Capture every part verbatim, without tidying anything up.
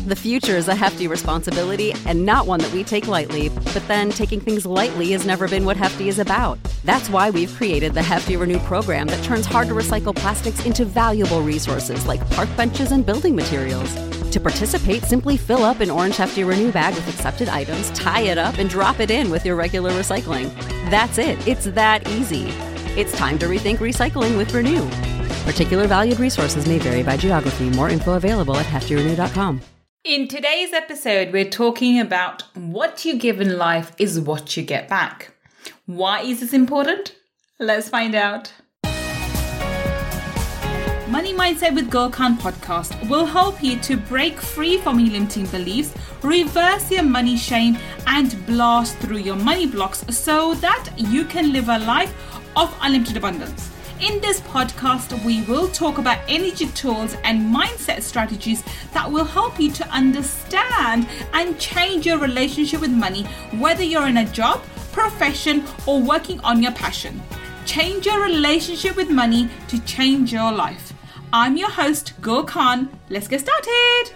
The future is a hefty responsibility and not one that we take lightly, but then taking things lightly has never been what Hefty is about. That's why we've created the Hefty Renew program that turns hard-to-recycle plastics into valuable resources like park benches and building materials. To participate, simply fill up an orange Hefty Renew bag with accepted items, tie it up, and drop it in with your regular recycling. That's it. It's that easy. It's time to rethink recycling with Renew. Particular valued resources may vary by geography. More info available at hefty renew dot com. In today's episode, we're talking about what you give in life is what you get back. Why is this important? Let's find out. Money Mindset with Gul Khan podcast will help you to break free from your limiting beliefs, reverse your money shame, and blast through your money blocks so that you can live a life of unlimited abundance. In this podcast, we will talk about energy tools and mindset strategies that will help you to understand and change your relationship with money, whether you're in a job, profession, or working on your passion. Change your relationship with money to change your life. I'm your host, Gul Khan. Let's get started.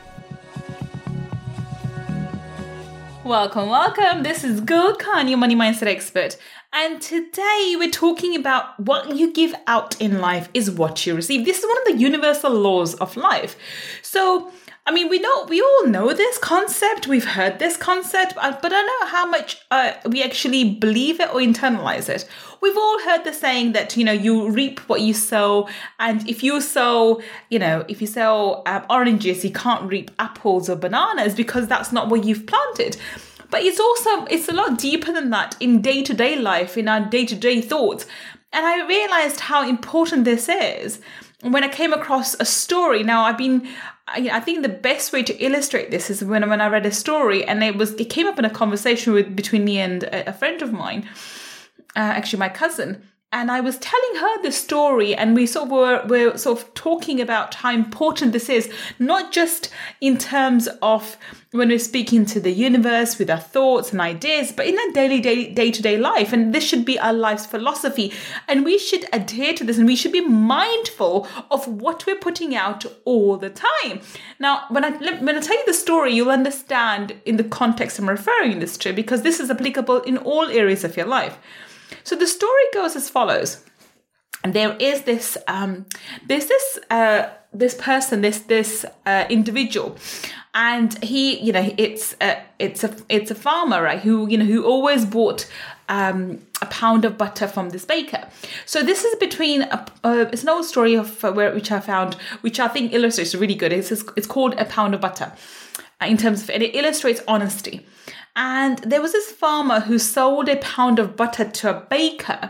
Welcome, welcome. This is Gul Khan, your money mindset expert. And today we're talking about what you give out in life is what you receive. This is one of the universal laws of life. So, I mean, we know, we all know this concept. We've heard this concept, but I don't know how much uh, we actually believe it or internalize it. We've all heard the saying that, you know, you reap what you sow. And if you sow, you know, if you sow um, oranges, you can't reap apples or bananas because that's not what you've planted. But it's also, it's a lot deeper than that in day-to-day life, in our day-to-day thoughts. And I realized how important this is when I came across a story. Now, I've been, I think the best way to illustrate this is when, when I read a story and it was, it came up in a conversation with between me and a, a friend of mine, uh, actually my cousin. And I was telling her the story and we sort of were, were sort of talking about how important this is, not just in terms of when we're speaking to the universe with our thoughts and ideas, but in our daily, day, day-to-day life. And this should be our life's philosophy. And we should adhere to this and we should be mindful of what we're putting out all the time. Now, when I, when I tell you the story, you'll understand in the context I'm referring this to, because this is applicable in all areas of your life. So the story goes as follows. And there is this, um, there's this, uh, this person, this, this, uh, individual, and he, you know, it's a, it's a, it's a farmer, right? Who, you know, who always bought, um, a pound of butter from this baker. So this is between, a, uh, it's an old story of uh, where, which I found, which I think illustrates really good. It's, it's called A Pound of Butter uh, in terms of, and it illustrates honesty. And there was this farmer who sold a pound of butter to a baker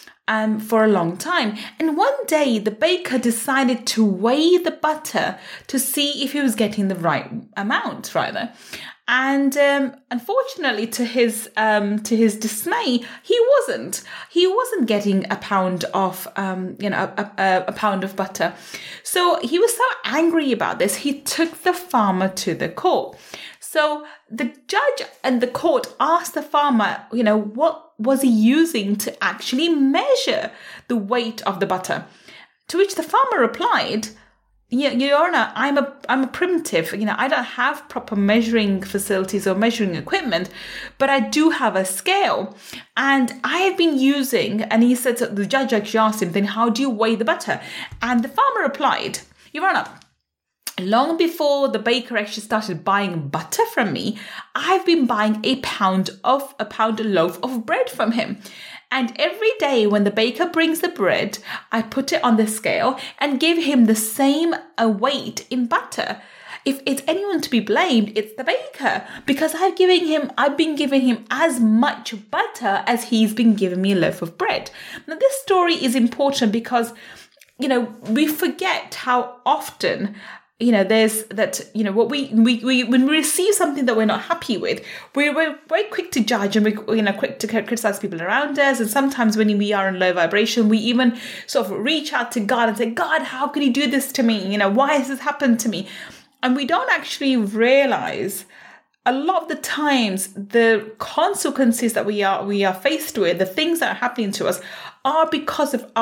um, for a long time. And one day the baker decided to weigh the butter to see if he was getting the right amount, rather. And um, unfortunately, to his um, to his dismay, he wasn't. He wasn't getting a pound of um, you know a, a, a pound of butter. So he was so angry about this, he took the farmer to the court. So the judge and the court asked the farmer, you know, what was he using to actually measure the weight of the butter? To which the farmer replied, Yeah, Your Honor, I'm a I'm a primitive. You know, I don't have proper measuring facilities or measuring equipment, but I do have a scale, and I have been using. And he said, so the judge actually asked him, then how do you weigh the butter? And the farmer replied, Your Honor, long before the baker actually started buying butter from me, I've been buying a pound of a pound loaf of bread from him. And every day when the baker brings the bread, I put it on the scale and give him the same weight in butter. If it's anyone to be blamed, it's the baker, because I've given him, I've been giving him as much butter as he's been giving me a loaf of bread. Now, this story is important because, you know, we forget how often, you know, there's that, you know, what we, we, we, when we receive something that we're not happy with, we're, we're very quick to judge and we're, you know, quick to criticize people around us. And sometimes when we are in low vibration, we even sort of reach out to God and say, God, how could you do this to me? You know, why has this happened to me? And we don't actually realize a lot of the times the consequences that we are we are faced with, the things that are happening to us, are because of our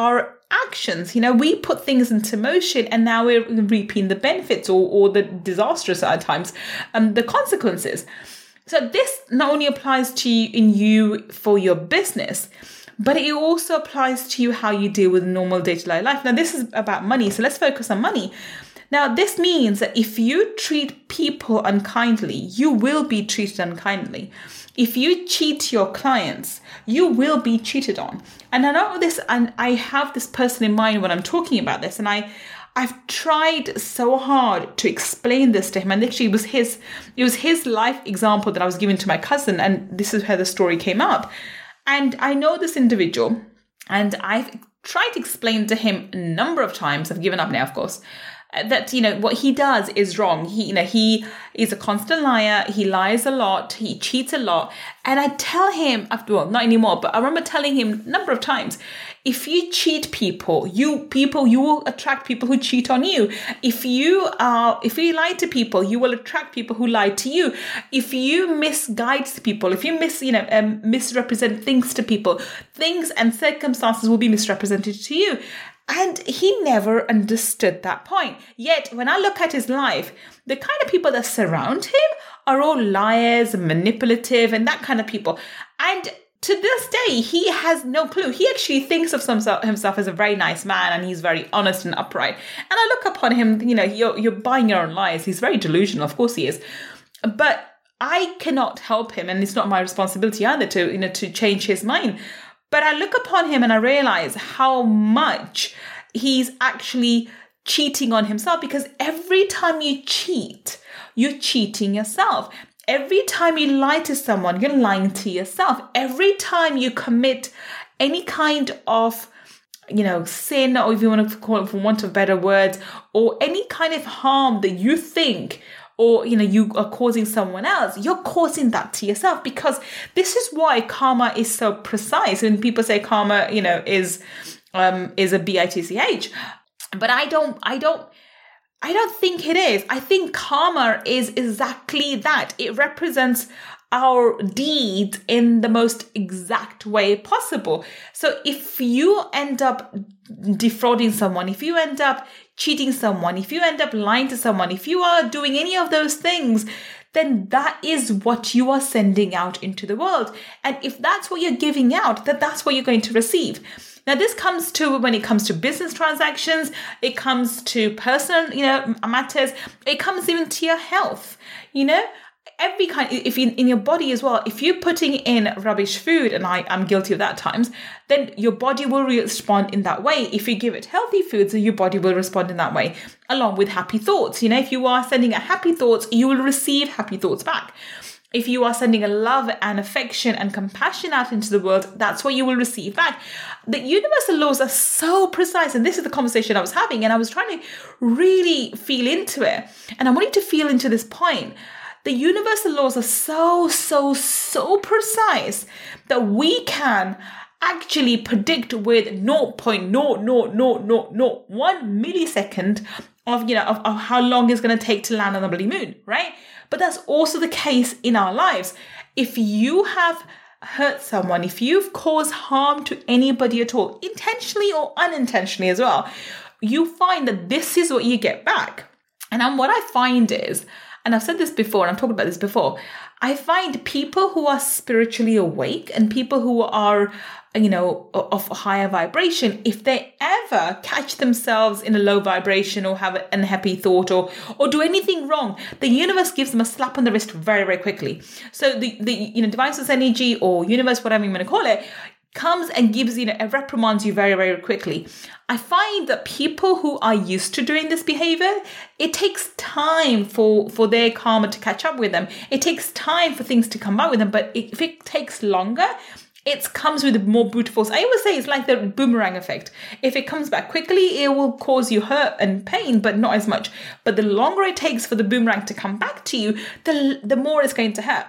actions. You know, we put things into motion and now we're reaping the benefits or, or the disastrous at times, um, the consequences. So this not only applies to you in you for your business, but it also applies to you how you deal with normal day-to-day life. Now, this is about money, so let's focus on money. Now, this means that if you treat people unkindly, you will be treated unkindly. If you cheat your clients, you will be cheated on. And I know this, and I have this person in mind when I'm talking about this, and I, I've tried so hard to explain this to him. And actually, it was his, it was his life example that I was giving to my cousin, and this is how the story came up. And I know this individual, and I've tried to explain to him a number of times. I've given up now, of course. That, you know, what he does is wrong. He, you know, he is a constant liar. He lies a lot. He cheats a lot. And I tell him, after well, not anymore, but I remember telling him a number of times, if you cheat people, you people, you will attract people who cheat on you. If you are, if you lie to people, you will attract people who lie to you. If you misguide people, if you mis, you know, um, misrepresent things to people, things and circumstances will be misrepresented to you. And he never understood that point. Yet, when I look at his life, the kind of people that surround him are all liars, manipulative, and that kind of people. And to this day, he has no clue. He actually thinks of himself as a very nice man, and he's very honest and upright. And I look upon him, you know, you're, you're buying your own lies. He's very delusional. Of course he is. But I cannot help him, and it's not my responsibility either to, you know, to change his mind. But I look upon him and I realize how much he's actually cheating on himself, because every time you cheat, you're cheating yourself. Every time you lie to someone, you're lying to yourself. Every time you commit any kind of, you know, sin, or if you want to call it for want of better words, or any kind of harm that you think, or, you know, you are causing someone else, you're causing that to yourself, because this is why karma is so precise. When people say karma, you know, is, um, is a B I T C H, but I don't, I don't, I don't think it is. I think karma is exactly that. It represents our deeds in the most exact way possible. So if you end up defrauding someone, if you end up cheating someone, if you end up lying to someone, if you are doing any of those things, then that is what you are sending out into the world. And if that's what you're giving out, then that's what you're going to receive. Now, this comes to when it comes to business transactions, it comes to personal, you know, matters, it comes even to your health, you know. Every kind, if you, in your body as well, if you're putting in rubbish food, and I am guilty of that at times, then your body will respond in that way. If you give it healthy foods, your body will respond in that way, along with happy thoughts. You know, if you are sending out happy thoughts, you will receive happy thoughts back. If you are sending a love and affection and compassion out into the world, that's what you will receive back. The universal laws are so precise. And this is the conversation I was having, and I was trying to really feel into it. And I wanted to feel into this point. The universal laws are so, so, so precise that we can actually predict with zero point zero zero zero zero zero one millisecond of, you know, of, of how long it's going to take to land on the bloody moon, right? But that's also the case in our lives. If you have hurt someone, if you've caused harm to anybody at all, intentionally or unintentionally as well, you find that this is what you get back. And um, what I find is, and I've said this before, and I've talked about this before, I find people who are spiritually awake and people who are, you know, of higher vibration, if they ever catch themselves in a low vibration or have an unhappy thought or or do anything wrong, the universe gives them a slap on the wrist very, very quickly. So the, the you know, divine source energy or universe, whatever you want to call it, comes and gives, you know, and reprimands you very, very quickly. I find that people who are used to doing this behavior, it takes time for, for their karma to catch up with them. It takes time for things to come out with them. But if it takes longer, it comes with more brute force. I always say it's like the boomerang effect. If it comes back quickly, it will cause you hurt and pain, but not as much. But the longer it takes for the boomerang to come back to you, the, the more it's going to hurt.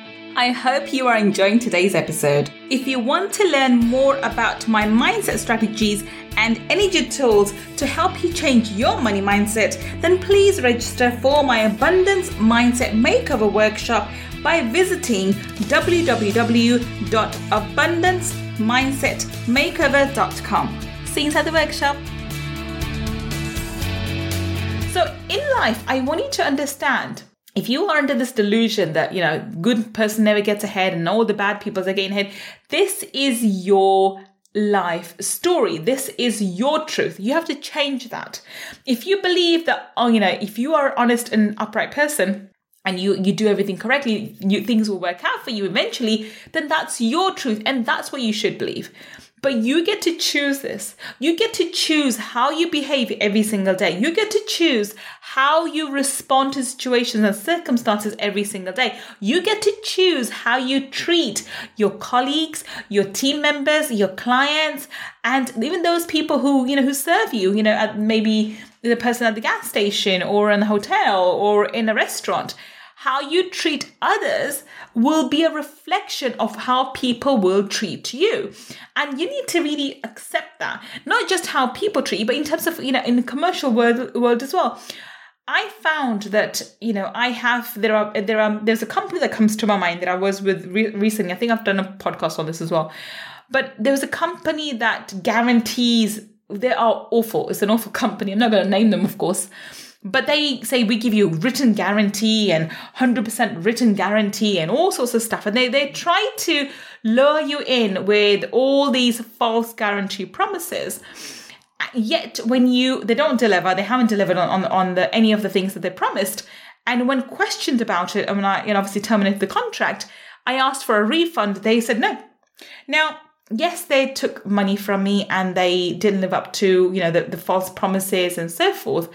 I hope you are enjoying today's episode. If you want to learn more about my mindset strategies and energy tools to help you change your money mindset, then please register for my Abundance Mindset Makeover Workshop by visiting w w w dot abundance mindset makeover dot com. See you inside the workshop. So in life, I want you to understand, if you are under this delusion that, you know, good person never gets ahead and all the bad people are getting ahead, this is your life story. This is your truth. You have to change that. If you believe that, oh, you know, if you are an honest and upright person and you, you do everything correctly, you, things will work out for you eventually, then that's your truth. And that's what you should believe. But you get to choose this. You get to choose how you behave every single day. You get to choose how you respond to situations and circumstances every single day. You get to choose how you treat your colleagues, your team members, your clients, and even those people who, you know, who serve you, you know, at maybe the person at the gas station or in the hotel or in a restaurant. How you treat others will be a reflection of how people will treat you. And you need to really accept that. Not just how people treat you, but in terms of, you know, in the commercial world, world as well. I found that, you know, I have, there are, there are, there's a company that comes to my mind that I was with re- recently. I think I've done a podcast on this as well. But there was a company that guarantees, they are awful. It's an awful company. I'm not going to name them, of course. But they say we give you written guarantee and one hundred percent written guarantee and all sorts of stuff. And they, they try to lure you in with all these false guarantee promises. Yet when you, they don't deliver, they haven't delivered on, on, on the, any of the things that they promised. And when questioned about it, and when I you know, obviously terminated the contract, I asked for a refund. They said no. Now, yes, they took money from me and they didn't live up to, you know, the, the false promises and so forth.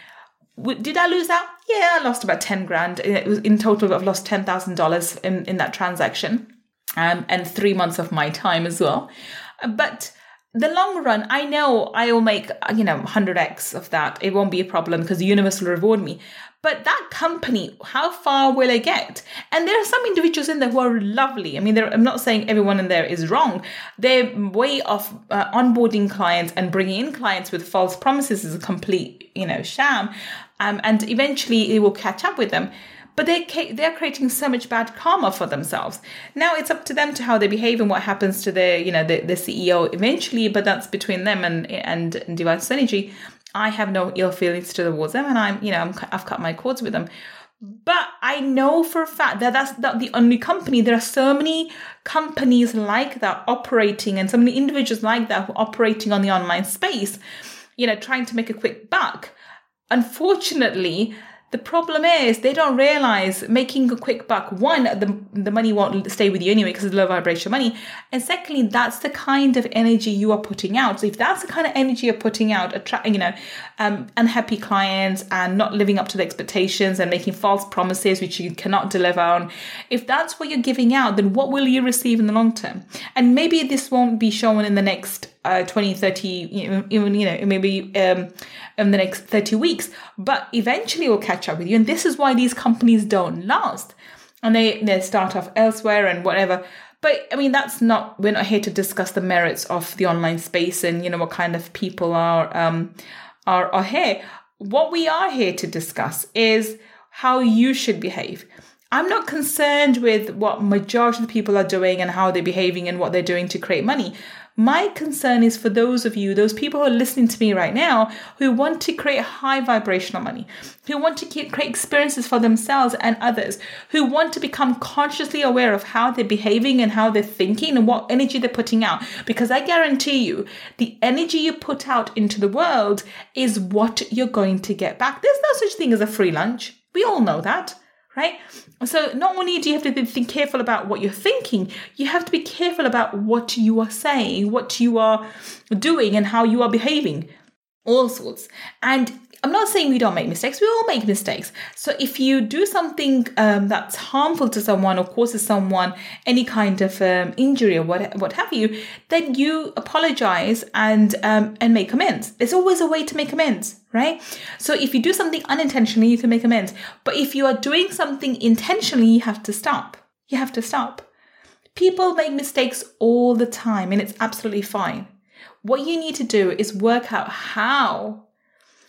Did I lose out? Yeah, I lost about ten grand. It was in total, I've lost ten thousand dollars in, in that transaction, um, and three months of my time as well. But the long run, I know I will make, you know, one hundred x of that. It won't be a problem because the universe will reward me. But that company, how far will I get? And there are some individuals in there who are lovely. I mean, I'm not saying everyone in there is wrong. Their way of uh, onboarding clients and bringing in clients with false promises is a complete, you know, sham. Um, and eventually it will catch up with them. But they're, they're creating so much bad karma for themselves. Now it's up to them to how they behave and what happens to the, you know, the, the C E O eventually, but that's between them and, and, and Device Energy. I have no ill feelings towards them, and I'm, you know, I'm, I've cut my cords with them. But I know for a fact that that's not the only company. There are so many companies like that operating, and so many individuals like that who are operating on the online space, you know, trying to make a quick buck. Unfortunately, the problem is they don't realize making a quick buck. One, the, the money won't stay with you anyway because it's low vibration money. And secondly, that's the kind of energy you are putting out. So if that's the kind of energy you're putting out, attract, you know, um, unhappy clients and not living up to the expectations and making false promises which you cannot deliver on, if that's what you're giving out, then what will you receive in the long term? And maybe this won't be shown in the next uh, twenty, thirty, even, you know, maybe um, in the next thirty weeks, but eventually it will catch up with you. And this is why these companies don't last. And they, they start off elsewhere and whatever. But I mean, that's not, we're not here to discuss the merits of the online space and, you know, what kind of people are, um, are, are here. What we are here to discuss is how you should behave. I'm not concerned with what majority of the people are doing and how they're behaving and what they're doing to create money. My concern is for those of you, those people who are listening to me right now, who want to create high vibrational money, who want to create experiences for themselves and others, who want to become consciously aware of how they're behaving and how they're thinking and what energy they're putting out. Because I guarantee you, the energy you put out into the world is what you're going to get back. There's no such thing as a free lunch. We all know that. Right? So not only do you have to be careful about what you're thinking, you have to be careful about what you are saying, what you are doing, and how you are behaving. All sorts. And I'm not saying we don't make mistakes. We all make mistakes. So if you do something um, that's harmful to someone or causes someone any kind of um, injury or what what have you, then you apologize and um, and make amends. There's always a way to make amends, right? So if you do something unintentionally, you can make amends. But if you are doing something intentionally, you have to stop. You have to stop. People make mistakes all the time, and it's absolutely fine. What you need to do is work out how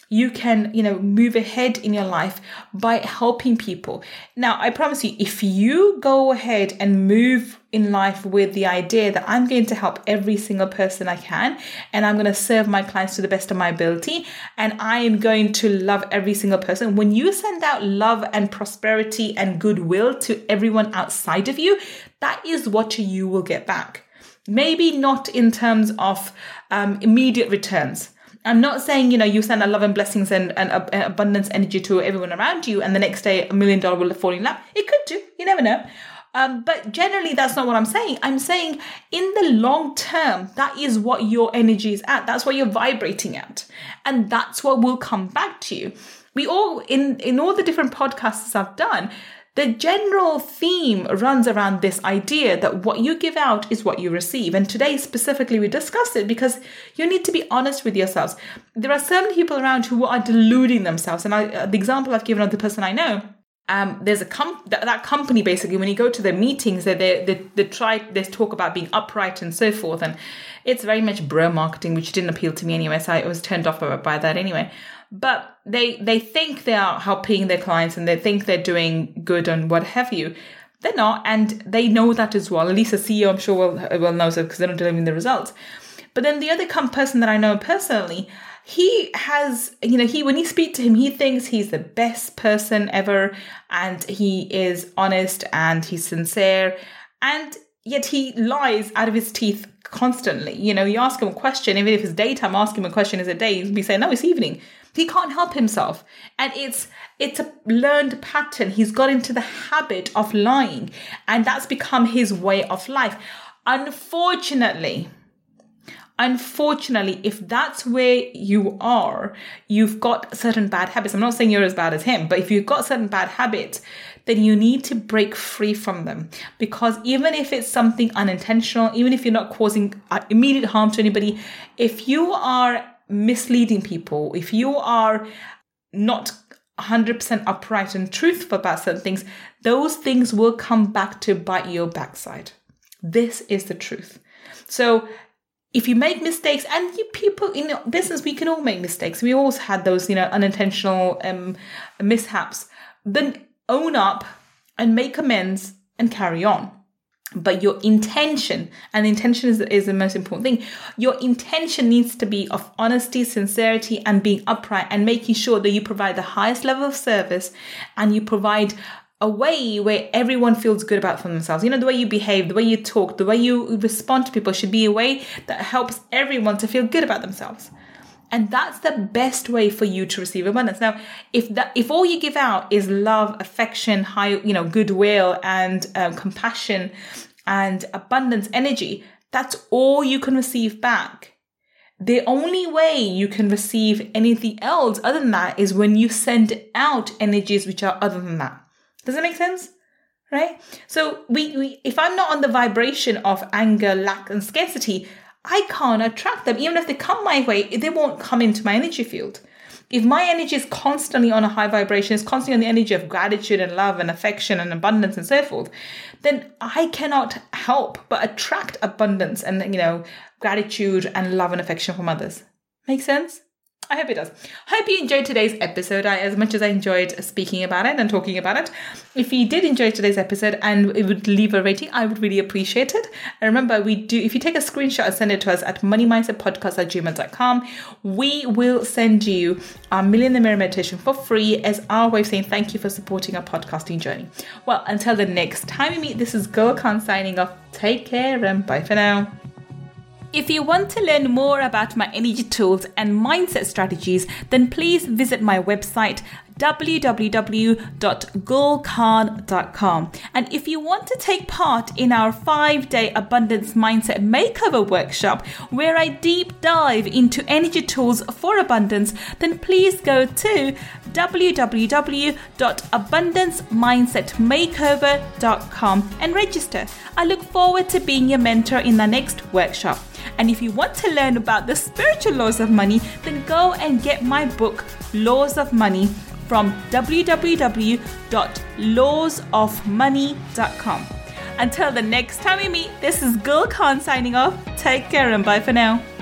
you can, you know, move ahead in your life by helping people. Now, I promise you, if you go ahead and move in life with the idea that I'm going to help every single person I can, and I'm going to serve my clients to the best of my ability, and I am going to love every single person, when you send out love and prosperity and goodwill to everyone outside of you, that is what you will get back. Maybe not in terms of um, immediate returns. I'm not saying, you know, you send a love and blessings and, and uh, abundance energy to everyone around you, and the next day a million dollar will fall in lap. It could do. You never know. Um, but generally, that's not what I'm saying. I'm saying in the long term, that is what your energy is at. That's what you're vibrating at. And that's what will come back to you. We all, in, in all the different podcasts I've done, the general theme runs around this idea that what you give out is what you receive. And today specifically, we discussed it because you need to be honest with yourselves. There are so many people around who are deluding themselves. And I, uh, the example I've given of the person I know, um, there's a com- that, that company, basically, when you go to their meetings, they, they, they, they try, they talk about being upright and so forth. And it's very much bro marketing, which didn't appeal to me anyway. So I was turned off by, by that anyway. But they they think they are helping their clients and they think they're doing good and what have you. They're not, and they know that as well. At least a C E O, I'm sure, will, will know so because they're not delivering the results. But then the other com- person that I know personally, he has, you know, he when you speak to him, he thinks he's the best person ever, and he is honest and he's sincere, and yet he lies out of his teeth constantly. You know, you ask him a question, even if it's daytime, ask him a question, is it day? He'll be saying, no, it's evening. He can't help himself. And it's it's a learned pattern. He's got into the habit of lying, and that's become his way of life. Unfortunately, unfortunately, if that's where you are, you've got certain bad habits. I'm not saying you're as bad as him, but if you've got certain bad habits, then you need to break free from them. Because even if it's something unintentional, even if you're not causing immediate harm to anybody, if you are misleading people, if you are not one hundred percent upright and truthful about certain things, those things will come back to bite your backside. This is the truth. So if you make mistakes, and you people in business, we can all make mistakes. We always had those, you know, unintentional um, mishaps. Then own up and make amends and carry on. But your intention, and intention is, is the most important thing. Your intention needs to be of honesty, sincerity, and being upright, and making sure that you provide the highest level of service, and you provide a way where everyone feels good about for themselves. You know, the way you behave, the way you talk, the way you respond to people should be a way that helps everyone to feel good about themselves. And that's the best way for you to receive abundance. Now, if that, if all you give out is love, affection, high, you know, goodwill and um, compassion and abundance energy, that's all you can receive back. The only way you can receive anything else other than that is when you send out energies which are other than that. Does that make sense? Right? So we, we if I'm not on the vibration of anger, lack, and scarcity, I can't attract them. Even if they come my way, they won't come into my energy field. If my energy is constantly on a high vibration, is constantly on the energy of gratitude and love and affection and abundance and so forth, then I cannot help but attract abundance and, you know, gratitude and love and affection from others. Make sense? I hope it does. I hope you enjoyed today's episode I, as much as I enjoyed speaking about it and talking about it. If you did enjoy today's episode and it would leave a rating, I would really appreciate it. And remember, we do, if you take a screenshot and send it to us at money mindset podcast at gmail dot com, we will send you our Million in the Mirror meditation for free as our way of saying thank you for supporting our podcasting journey. Well, until the next time we meet, this is Gul Khan signing off. Take care and bye for now. If you want to learn more about my energy tools and mindset strategies, then please visit my website w w w dot gul khan dot com. And if you want to take part in our five-day abundance mindset makeover workshop, where I deep dive into energy tools for abundance, then please go to w w w dot abundance mindset makeover dot com and register. I look forward to being your mentor in the next workshop. And if you want to learn about the spiritual laws of money, then go and get my book, Laws of Money, from w w w dot laws of money dot com. Until the next time we meet, this is Gul Khan signing off. Take care and bye for now.